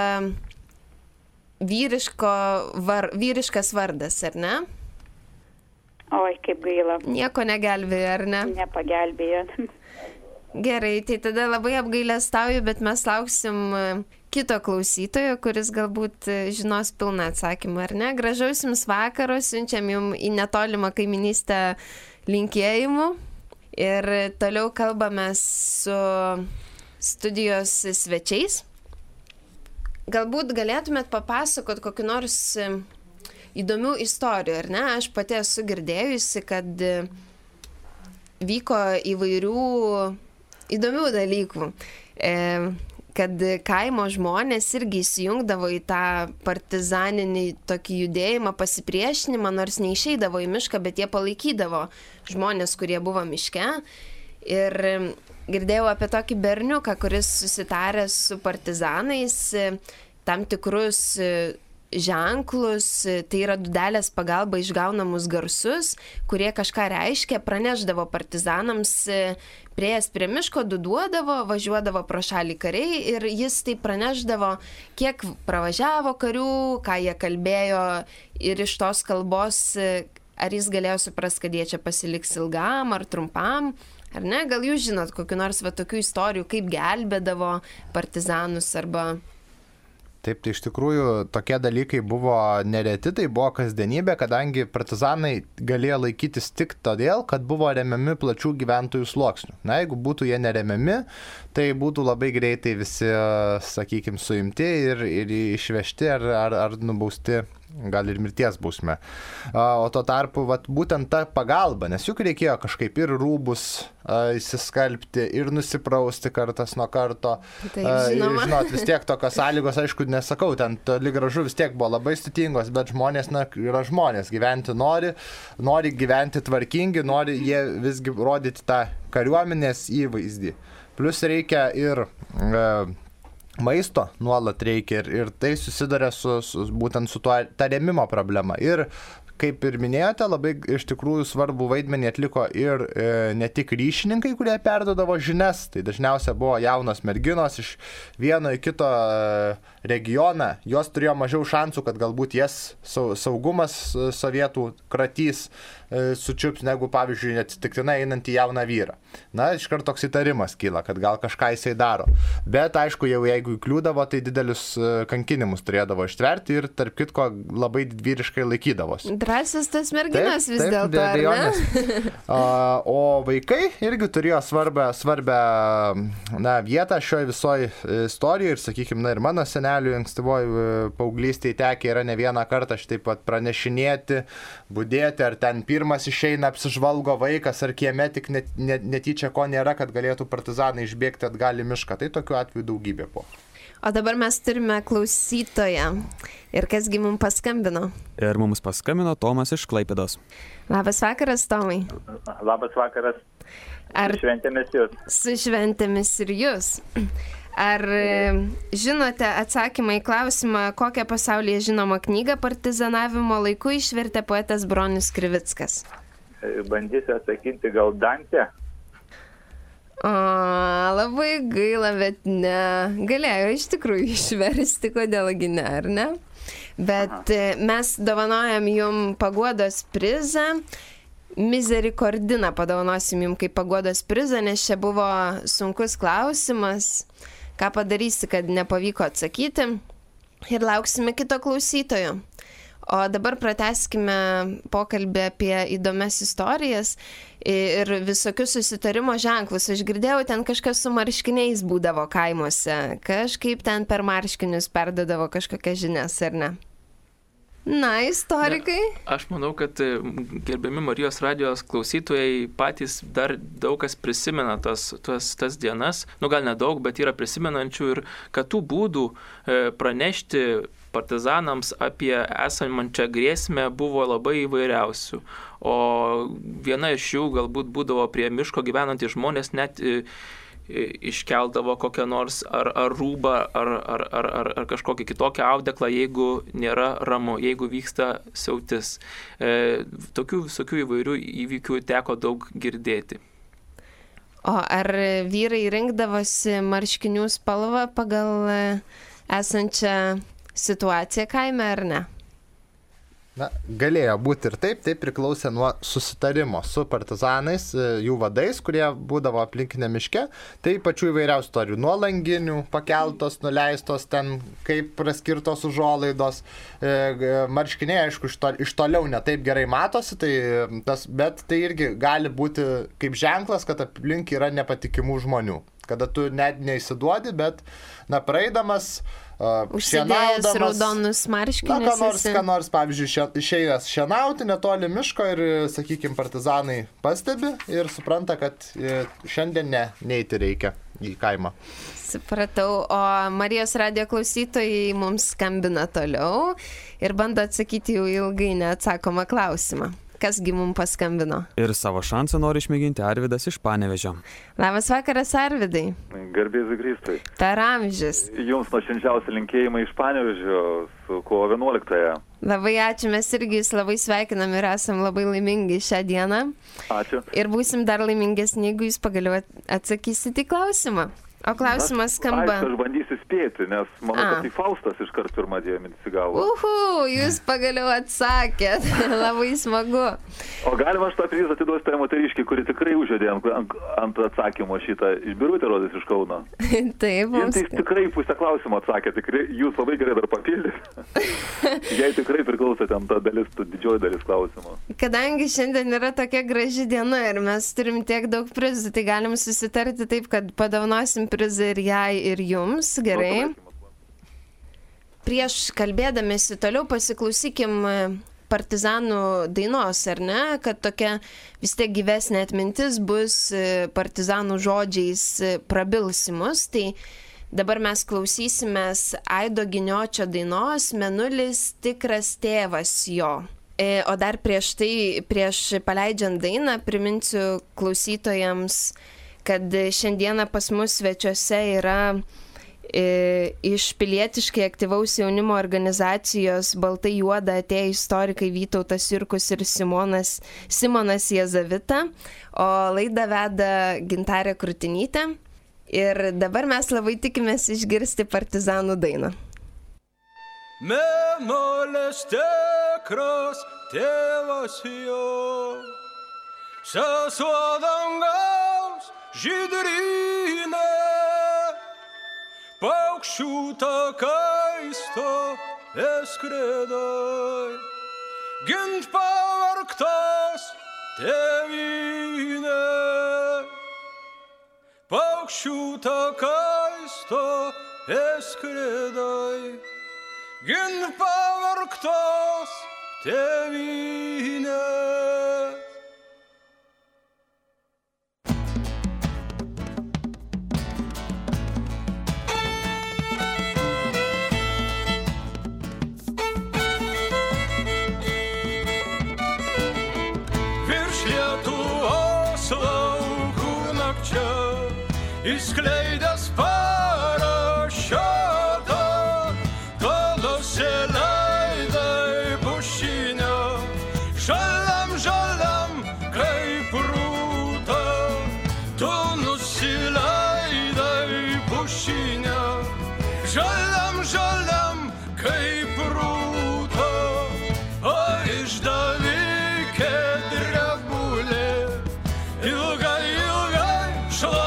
Speaker 2: vyriško var, vyriškas vardas, ar ne?
Speaker 4: Oi, kaip gaila.
Speaker 2: Nieko negelbėjo, ar ne?
Speaker 4: Nepagelbėjo.
Speaker 2: Gerai, tai tada labai apgailestauju, bet mes lauksim kito klausytojo, kuris galbūt žinos pilną atsakymą, ar ne? Gražaus jums vakaro, siunčiam jums į netolimą kaiminystę linkėjimų ir toliau kalbame su studijos svečiais. Galbūt galėtumėt papasakot kokiu nors įdomių istorijų, ar ne? Aš pati esu girdėjusi, kad vyko įvairių įdomių dalykų, kad kaimo žmonės irgi įsijungdavo į tą partizaninį tokį judėjimą, pasipriešinimą, nors neišeidavo į mišką, bet jie palaikydavo žmonės, kurie buvo miške. Ir girdėjau apie tokį berniuką, kuris susitaręs su partizanais tam tikrus ženklus, tai yra dūdelės pagalba išgaunamus garsus, kurie kažką reiškia, pranešdavo partizanams, prieėjęs prie miško, duduodavo, važiuodavo pro šalį kariai ir jis tai pranešdavo, kiek pravažiavo karių, ką jie kalbėjo ir iš tos kalbos, ar jis galėjo suprasti, kad jie čia pasiliks ilgam ar trumpam, ar ne? Gal jūs žinot kokių nors va tokių istorijų, kaip gelbėdavo partizanus arba...
Speaker 5: Taip, tai iš tikrųjų tokie dalykai buvo nereti, tai buvo kasdienybė, kadangi partizanai galėjo laikytis tik todėl, kad buvo remiami plačių gyventojų sluoksnių. Na, jeigu būtų jie neremiami, tai būtų labai greitai visi, sakykime, suimti ir, ir išvežti ar, ar, ar nubausti, gal ir mirties bausme. O tuo tarpu, vat, būtent ta pagalba, nes juk reikėjo kažkaip ir rūbus a, įsiskalbti, ir nusiprausti kartas nuo karto.
Speaker 2: Taip, žinoma.
Speaker 5: Ir, žinot, vis tiek tokios sąlygos, aišku, nesakau, ten toli gražu vis tiek buvo labai sudėtingos, bet žmonės, na, yra žmonės, gyventi nori, nori gyventi tvarkingi, nori jie visgi rodyti tą kariuomenės įvaizdį. Plus reikia ir... E, maisto nuolat reikia ir, ir tai susiduria su, su, būtent su tuo ta rėmimo problema. Ir kaip ir minėjote, labai iš tikrųjų svarbų vaidmenį atliko ir e, ne tik ryšininkai, kurie perdodavo žinias, tai dažniausiai buvo jaunos merginos iš vieno į kito e, regioną, jos turėjo mažiau šansų, kad galbūt jas saugumas sovietų kratys, e, sučiups, negu pavyzdžiui atsitiktinai einant į jauną vyrą. Na, iškart toks įtarimas kyla, kad gal kažką jisai daro. Bet aišku, jau jeigu įkliūdavo, tai didelius kankinimus turėdavo ištverti ir tarp kitko labai didvyriškai laikydavosi.
Speaker 2: Drąsios tas merginas vis
Speaker 5: dėlto,
Speaker 2: ar ne?
Speaker 5: O vaikai irgi turėjo svarbę, svarbę na, vietą šioje visoje istorijoje ir, sakykime, na, ir mano seneliui ankstyvoje paauglystėje tekę yra ne vieną kartą šitaip pat pranešinėti, budėti, ar ten pirmą pirmas išeina, apsižvalgo vaikas ar kieme tik net, net, netyčia ko nėra, kad galėtų partizanai išbėgti atgal į mišką. Tai tokiu atveju daugybė po.
Speaker 2: O dabar mes turime klausytoją. Ir kasgi mums paskambino?
Speaker 1: Ir mums paskambino Tomas iš Klaipėdos.
Speaker 2: Labas vakaras, Tomai.
Speaker 10: Labas vakaras.
Speaker 2: Ar...
Speaker 10: Su šventėmis jūs.
Speaker 2: Su šventėmis ir jūs. Ar žinote atsakymą į klausimą, kokią pasaulyje žinomą knygą partizanavimo laiku išvertė poetas Bronius Krivickas?
Speaker 10: Bandysiu atsakyti gal Dantę.
Speaker 2: O, labai gaila, bet ne. Galėjo iš tikrųjų išversti, kodėlgi ne, ar ne? Bet Aha. mes dovanojam jum paguodos prizą. Misericordiną padovanosim jum kaip paguodos prizą, nes čia buvo sunkus klausimas. Ką padarysi, kad nepavyko atsakyti. Ir lauksime kito klausytojo. O dabar pratęskime pokalbį apie įdomias istorijas ir visokius susitarimo ženklus. Aš girdėjau, ten kažkas su marškiniais būdavo kaimuose. Kažkaip ten per marškinius perdodavo kažkokias žinias, ar ne? Na, istorikai.
Speaker 3: Ne, aš manau, kad gerbiami Marijos radijos klausytojai patys dar daug kas prisimena tas, tas, tas dienas. Nu, gal nedaug, bet yra prisimenančių ir kad tų būdų pranešti partizanams apie esamančią grėsmę buvo labai įvairiausių. O viena iš jų galbūt būdavo prie miško gyvenantys žmonės net iškeldavo kokią nors ar, ar rūbą, ar, ar, ar, ar, ar kažkokią kitokią audeklą, jeigu nėra ramu, jeigu vyksta siautis. E, tokių visokių įvairių įvykių teko daug girdėti.
Speaker 2: O ar vyrai rinkdavosi marškinių spalvą pagal esančią situaciją kaime, ar ne?
Speaker 5: Na, galėjo būti ir taip, tai priklausė nuo susitarimo su partizanais, jų vadais, kurie būdavo aplinkinė miške, tai pačių įvairiausių istorijų, nuo langinių, pakeltos, nuleistos, ten kaip praskirtos užuolaidos, marškiniai, aišku, iš, to, iš toliau netaip gerai matosi, tai tas, bet tai irgi gali būti kaip ženklas, kad aplink yra nepatikimų žmonių, kada tu net neįsiduodi, bet, na, praeidamas, Uh,
Speaker 2: užsidėjęs raudonus marškinius.
Speaker 5: Na, ką nors, ką nors, pavyzdžiui, išėjęs šienauti netoli miško ir, sakykime, partizanai pastebi ir supranta, kad šiandien ne, neiti reikia į kaimą.
Speaker 2: Supratau, o Marijos radijo klausytojai mums skambina toliau ir bando atsakyti jau ilgai neatsakomą klausimą. Kasgi mums paskambino?
Speaker 1: Ir savo šansą nori išmėginti Arvydas iš Panevėžio.
Speaker 2: Labas vakaras, Arvydai.
Speaker 11: Garbėsiu Kristui.
Speaker 2: Per amžius.
Speaker 11: Jums nuoširdžiausi linkėjimai iš Panevėžio su kovo vienuoliktąją.
Speaker 2: Labai ačiū, mes irgi jūs labai sveikinam ir esam labai laimingi šią dieną.
Speaker 11: Ačiū.
Speaker 2: Ir būsim dar laimingesni, jeigu jūs pagaliau atsakysite į klausimą. O klausimas skamba...
Speaker 11: Aš bandysiu spėti, nes manau, A. kad tai Faustas iškart pirmą dieną įsigavo.
Speaker 2: Uhu, jūs pagaliau atsakėt. Labai smagu.
Speaker 11: O galima aš tą prizą atiduosiu tai moteriškiai, kuri tikrai užėdė ant, ant atsakymo šitą iš Birutė rodės iš Kauno.
Speaker 2: Taip, mums...
Speaker 11: Jis tikrai pusę klausimą atsakė, tikrai, jūs labai gerai dar papildėte. Jei tikrai priklauso ten ta dalis, ta didžioji dalis klausimo.
Speaker 2: Kadangi šiandien yra tokia graži diena ir mes turim tiek daug prizų, tai galim susitarti taip, kad padovanosim prizą ir jai, ir jums. Gerai. Prieš kalbėdamėsi toliau pasiklausykim partizanų dainos, ar ne? Kad tokia vis tiek gyvesnė atmintis bus partizanų žodžiais prabilsimus. Tai dabar mes klausysimės Aido Giniočio dainos Mėnulis tikras tėvas jo. O dar prieš tai, prieš paleidžiant dainą, priminsiu klausytojams, kad šiandieną pas mus svečiuose yra e, iš pilietiškai aktyvaus jaunimo organizacijos Baltai juoda atėję istorikai Vytautas Jurkus ir Simonas, Simonas Jezavita, o laidą veda Gintarė Krutinytė. Ir dabar mes labai tikimės išgirsti partizanų dainą.
Speaker 12: Mėnulis tikras tėvas jo, sesuo dangaus žydrynė, paukščių takais to eskridai, gint pavargtos tėvynė, paukščių takais to eskridai, gint pavargtos tėvynė. Išskleidęs parašiutą, tu nusileidai pušinę, žaliam, žaliam kaip rūta. Tu nusileidai pušinę, žaliam, žaliam kaip rūta. O išdavikė drebulė, ilgai, ilgai šla.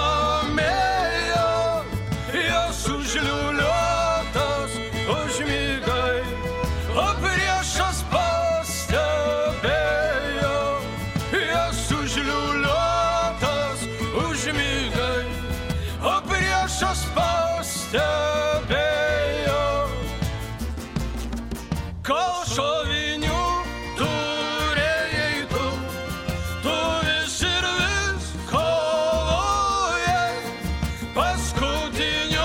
Speaker 12: Užliuliuotas užmygai, o priešas pastebėjo. Jas užliuliuotas užmygai, o priešas pastebėjo. Kol šovinių turėjai tu, tu vis ir vis kovojai. Paskutinio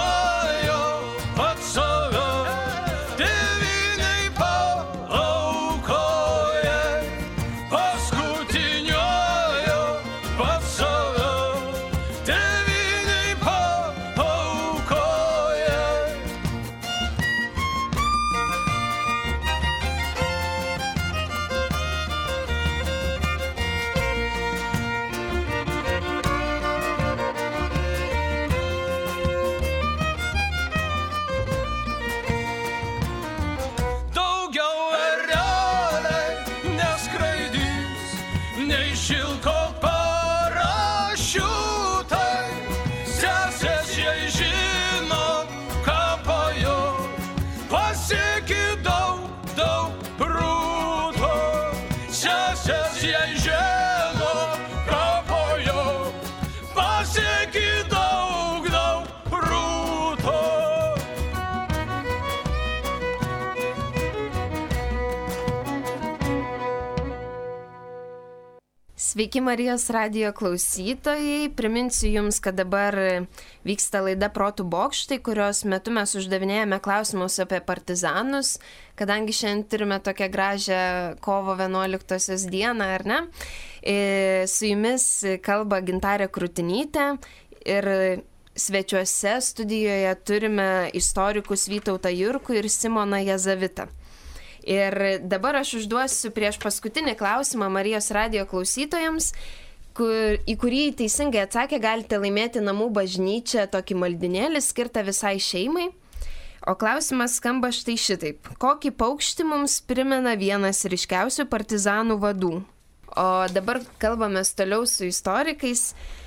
Speaker 2: Sveiki Marijos radijo klausytojai, priminsiu Jums, kad dabar vyksta laida Protų bokštai, kurios metu mes uždavinėjame klausimus apie partizanus, kadangi šiandien turime tokią gražią kovo vienuoliktosios dieną, ar ne? Su Jumis kalba Gintarė Krutinytė ir svečiuose studijoje turime istorikus Vytautą Jurkų ir Simoną Jazavitą. Ir dabar aš užduosiu prieš paskutinį klausimą Marijos radijo klausytojams, kur, į kurį teisingai atsakę galite laimėti namų bažnyčią tokį maldinėlį skirtą visai šeimai. O klausimas skamba štai šitaip. Kokį paukštį mums primena vienas ryškiausių partizanų vadų? O dabar kalbame toliau su istorikais.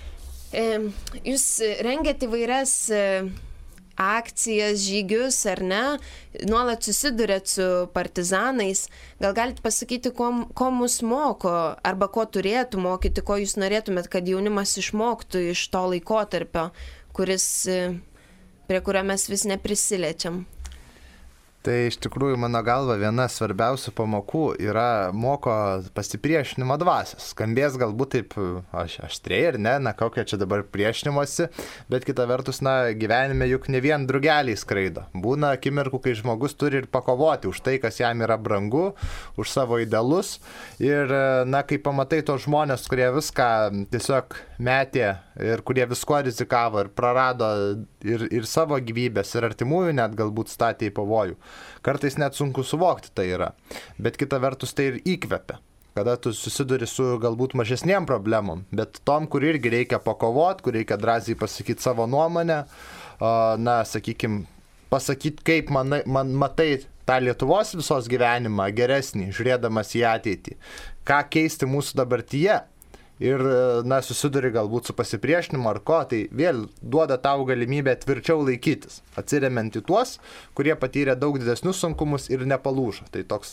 Speaker 2: Jūs rengiate įvairias akcijas, žygius, ar ne, nuolat susidurėt su partizanais. Gal galite pasakyti, ko, ko mus moko, arba ko turėtų mokyti, ko jūs norėtumėt, kad jaunimas išmoktų iš to laikotarpio, kuris, prie kurio mes vis neprisiliečiam?
Speaker 5: Tai iš tikrųjų, mano galva, viena svarbiausių pamokų yra moko pasipriešinimo dvasios. Skambės galbūt taip aš, aštriai ir ne, na kokia čia dabar priešinimuose, bet kita vertus, na, gyvenime juk ne vien drugeliai skraido. Būna akimirkų, kai žmogus turi ir pakovoti už tai, kas jam yra brangu, už savo idealus. Ir, na, kai pamatai tos žmonės, kurie viską tiesiog metė ir kurie visko rizikavo ir prarado ir, ir savo gyvybės, ir artimųjų net galbūt statė į pavojų. Kartais net sunku suvokti tai yra, bet kita vertus tai ir įkvepia, kada tu susiduri su galbūt mažesniem problemom, bet tom, kur irgi reikia pakovoti, kur reikia drąsiai pasakyti savo nuomonę, na, sakykime, pasakyti, kaip man, man matai tą Lietuvos visos gyvenimą geresnį, žiūrėdamas į ateitį, ką keisti mūsų dabartyje. Ir, na, susiduri galbūt su pasipriešinimu ar ko, tai vėl duoda tau galimybę tvirčiau laikytis, atsiremiant į tuos, kurie patyrė daug didesnius sunkumus ir nepalūžo. Tai toks.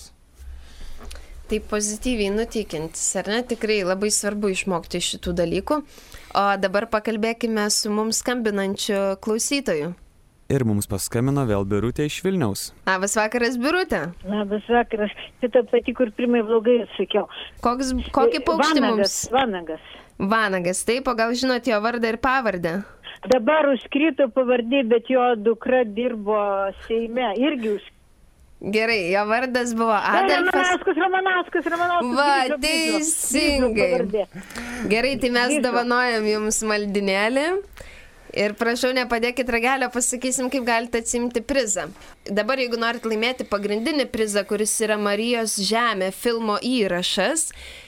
Speaker 2: Tai pozityviai nutikintis, ar ne? Tikrai labai svarbu išmokti šitų dalykų. O dabar pakalbėkime su mums skambinančiu klausytoju.
Speaker 1: Ir mums paskambino vėl Birutė iš Vilniaus.
Speaker 2: Labas vakaras, Birutė.
Speaker 9: Labas vakaras. Tai ta pati, kur pirmai blogai atsakiau.
Speaker 2: Koks, kokį paukštį
Speaker 9: vanagas,
Speaker 2: mums?
Speaker 9: Vanagas.
Speaker 2: Vanagas, taip, o gal žinot jo vardą ir pavardę?
Speaker 9: Dabar užkrito pavardė, bet jo dukra dirbo Seime, irgi užkrito.
Speaker 2: Gerai, jo vardas buvo Adolfas.
Speaker 9: Ramanauskas, Ramanauskas, Ramanauskas.
Speaker 2: Va, teisingai. Gerai, tai mes dovanojam jums maldinėlį. Ir prašau, nepadėkit ragelio, pasakysim, kaip galite atsimti prizą. Dabar, jeigu norit laimėti pagrindinį prizą, kuris yra Marijos žemė filmo įrašas,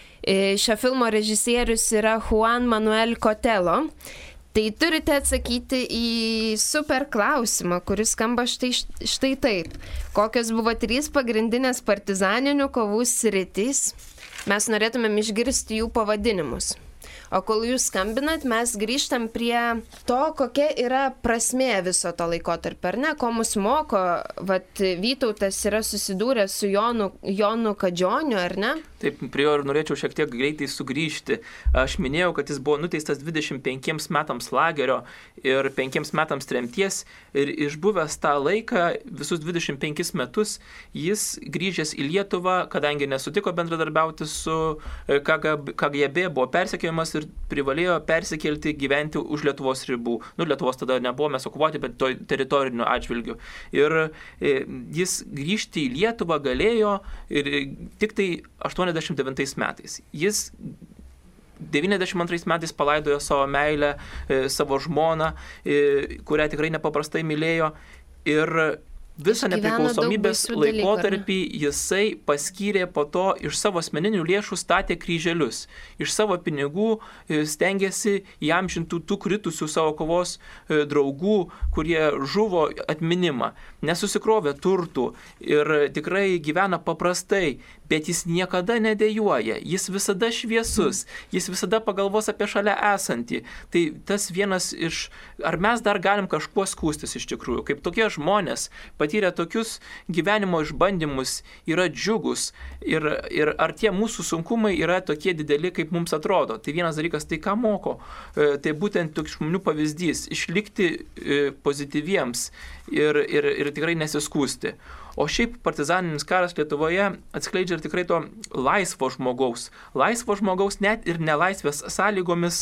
Speaker 2: šio filmo režisierius yra Juan Manuel Cotelo. Tai turite atsakyti į super klausimą, kuris skamba štai, štai taip. Kokios buvo trys pagrindinės partizaninių kovų sritys? Mes norėtumėm išgirsti jų pavadinimus. O kol jūs skambinat, mes grįžtam prie to, kokia yra prasmė viso to laikotarpio, ar ne? Ko mus moko, vat Vytautas yra susidūręs su Jonu, Jonu Kadžioniu, ar ne?
Speaker 3: Taip, prie jo ir norėčiau šiek tiek greitai sugrįžti. Aš minėjau, kad jis buvo nuteistas dvidešimt penkiems metams lagerio ir penkiems metams tremties ir išbuvęs tą laiką, visus dvidešimt penkis metus, jis grįžęs į Lietuvą, kadangi nesutiko bendradarbiauti su K G B, buvo persekiojamas ir privalėjo persikelti gyventi už Lietuvos ribų. Nu, Lietuvos tada nebuvo, mes okupuoti, bet to teritorinių atžvilgių. Ir e, jis grįžti į Lietuvą galėjo ir tik tai aštuoniasdešimt devintais metais. Jis devyniasdešimt antrais metais palaidojo savo meilę, e, savo žmoną, e, kurią tikrai nepaprastai mylėjo. Ir visą nepriklausomybės laikotarpį jisai paskyrė po to iš savo asmeninių lėšų statė kryželius. Iš savo pinigų stengiasi įamžintų tų kritusių savo kovos draugų, kurie žuvo atminimą. Nesusikrovė turtų ir tikrai gyvena paprastai, bet jis niekada nedejuoja. Jis visada šviesus, jis visada pagalvos apie šalia esantį. Tai tas vienas iš, ar mes dar galim kažkuo skųstis iš tikrųjų, kaip tokie žmonės patyrę tokius gyvenimo išbandymus yra džiugus ir, ir ar tie mūsų sunkumai yra tokie dideli, kaip mums atrodo. Tai vienas dalykas, tai ką moko, tai būtent toks žmonių pavyzdys, išlikti pozityviems ir, ir, ir tikrai nesiskūsti. O šiaip partizaninis karas Lietuvoje atskleidžia ir tikrai to laisvo žmogaus. Laisvo žmogaus net ir nelaisvės sąlygomis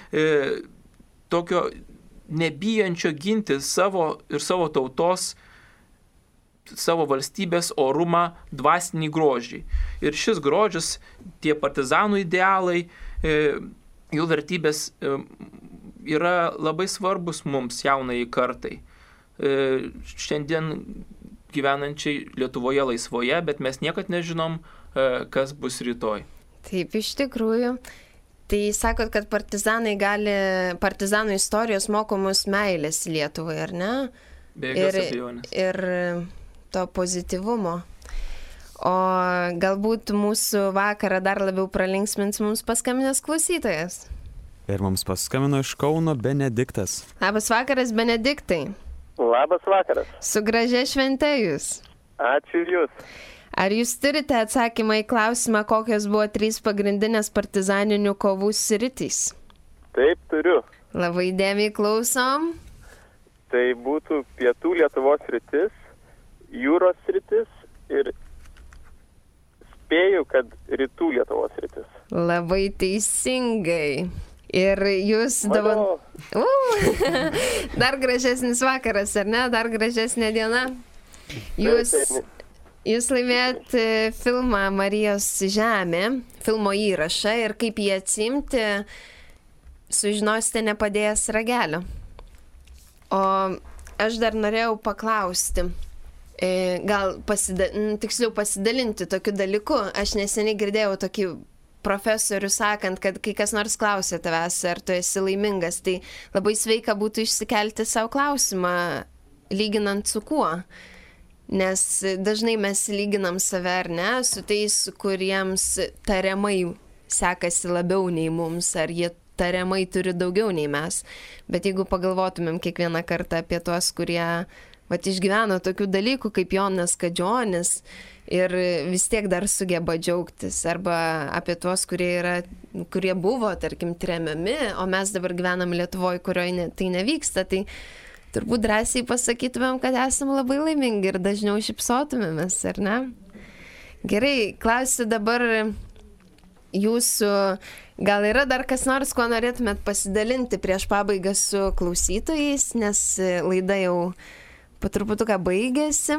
Speaker 3: e, tokio nebijančio ginti savo ir savo tautos, savo valstybės orumą, dvasinį grožį. Ir šis grožis, tie partizanų idealai, e, jų vertybės e, yra labai svarbus mums, jaunai kartai. E, šiandien gyvenančiai Lietuvoje laisvoje, bet mes niekad nežinom, e, kas bus rytoj.
Speaker 2: Taip, iš tikrųjų. Tai sakot, kad partizanai gali, partizanų istorijos mokomus meilės Lietuvai, ar ne?
Speaker 3: Be jokios abejonės.
Speaker 2: Ir to pozityvumo. O galbūt mūsų vakarą dar labiau pralinksmins mums paskambinęs klausytojas.
Speaker 1: Ir mums paskambino iš Kauno Benediktas.
Speaker 2: Labas vakaras, Benediktai.
Speaker 13: Labas vakaras.
Speaker 2: Su gražia švente jūs.
Speaker 13: Ačiū ir jūs.
Speaker 2: Ar jūs turite atsakymą į klausimą, kokios buvo trys pagrindinės partizaninių kovų sritys?
Speaker 13: Taip, turiu.
Speaker 2: Labai įdėmiai klausom.
Speaker 13: Tai būtų pietų Lietuvos sritis, jūros sritis ir spėju, kad rytų Lietuvos sritis.
Speaker 2: Labai teisingai. Ir jūs dabar... Uh, dar gražesnis vakaras, ar ne? Dar gražesnė diena. Jūs, jūs laimėjot filmą Marijos žemė, filmo įrašą ir kaip jį atsimti, sužinosite nepadėjęs ragelio. O aš dar norėjau paklausti, gal pasida, tiksliau pasidalinti tokiu dalyku. Aš neseniai girdėjau tokį profesorių sakant, kad kai kas nors klausia tavęs, ar tu esi laimingas, tai labai sveika būtų išsikelti savo klausimą, lyginant su kuo. Nes dažnai mes lyginam save, ar ne, su tais, kuriems tariamai sekasi labiau nei mums, ar jie tariamai turi daugiau nei mes. Bet jeigu pagalvotumėm kiekvieną kartą apie tuos, kurie vat, išgyveno tokių dalykų kaip Jonas Kadžionis ir vis tiek dar sugeba džiaugtis, arba apie tuos, kurie, yra, kurie buvo, tarkim, tremiami, o mes dabar gyvenam Lietuvoje, kurioje ne, tai nevyksta, tai turbūt drąsiai pasakytumėm, kad esam labai laimingi ir dažniau šypsotumėmės, ar ne? Gerai, klausiu dabar jūsų, Gal yra dar kas nors, kuo norėtumėt pasidalinti prieš pabaigą su klausytojais, nes laida jau po truputuką baigėsi.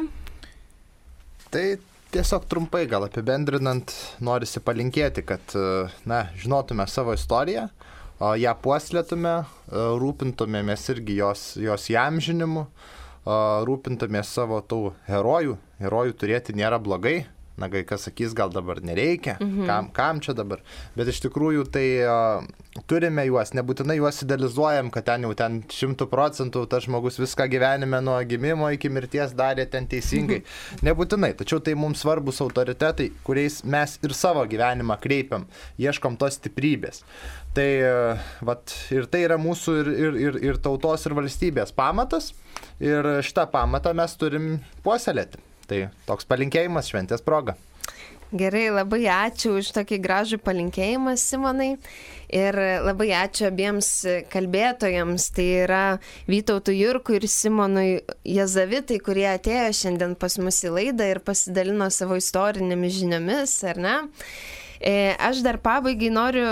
Speaker 5: Tai tiesiog trumpai gal apibendrinant, norisi palinkėti, kad, na, žinotume savo istoriją, o ją puoselėtume, rūpintumėmės irgi jos, jos įamžinimu, rūpintumės savo tų herojų. Herojų turėti nėra blogai. Na, kai kas sakys, gal dabar nereikia, mhm. kam, kam čia dabar. Bet iš tikrųjų tai uh, turime juos, nebūtinai juos idealizuojam, kad ten jau ten šimtų procentų tas žmogus viską gyvenime nuo gimimo iki mirties darė ten teisingai. Mhm. Nebūtinai, tačiau tai mums svarbus autoritetai, kuriais mes ir savo gyvenimą kreipiam, ieškom tos stiprybės. Tai, uh, vat, ir tai yra mūsų ir, ir, ir, ir tautos ir valstybės pamatas, ir šitą pamatą mes turim puoselėti. Tai toks palinkėjimas šventės proga.
Speaker 2: Gerai, labai ačiū už tokį gražų palinkėjimą, Simonai. Ir labai ačiū abiems kalbėtojams. Tai yra Vytautui Jurkui ir Simonui Jazavitai, kurie atėjo šiandien pas mus į laidą ir pasidalino savo istorinėmis žiniomis, ar ne? Aš dar pabaigai noriu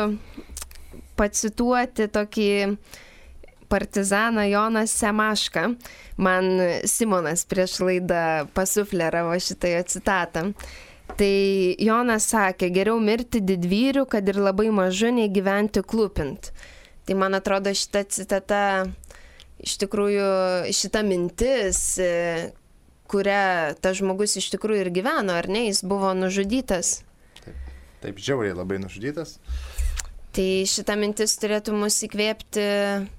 Speaker 2: pacituoti tokį partizaną Joną Semašką. Man Simonas prieš laidą pasufleravo šitą citatą. Tai Jonas sakė, geriau mirti didvyrių, kad ir labai mažu, nei gyventi klūpint. Tai man atrodo šita citata, iš tikrųjų šita mintis, kurią tas žmogus iš tikrųjų ir gyveno, ar ne, jis buvo nužudytas.
Speaker 5: Taip, taip žiauriai labai nužudytas.
Speaker 2: Tai šita mintis turėtų mus įkvėpti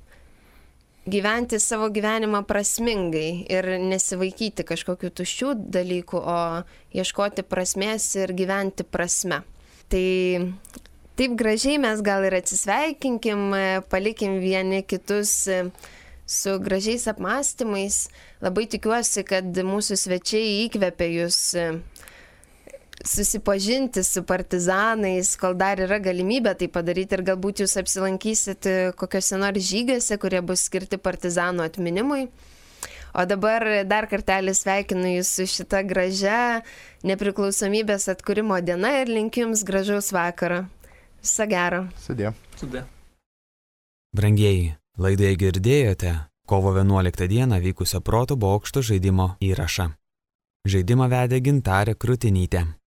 Speaker 2: gyventi savo gyvenimą prasmingai ir nesivaikyti kažkokių tuščių dalykų, o ieškoti prasmės ir gyventi prasme. Tai taip gražiai mes gal ir atsisveikinkim, palikim vieni kitus su gražiais apmąstymais. Labai tikiuosi, kad mūsų svečiai įkvepia jūs susipažinti su partizanais, kol dar yra galimybė tai padaryti, ir galbūt jūs apsilankysit kokiuose nors žygiuose, kurie bus skirti partizanų atminimui. O dabar dar kartelį sveikinu jūs su šita gražia nepriklausomybės atkūrimo diena ir linkiu jums gražaus vakaro. Viso gero.
Speaker 5: Sudė.
Speaker 3: Sudė.
Speaker 1: Brangieji, laidoje girdėjote kovo vienuoliktą dieną vykusio Protų bokšto žaidimo įrašą. Žaidimą vedė Gintarė Krutinytė.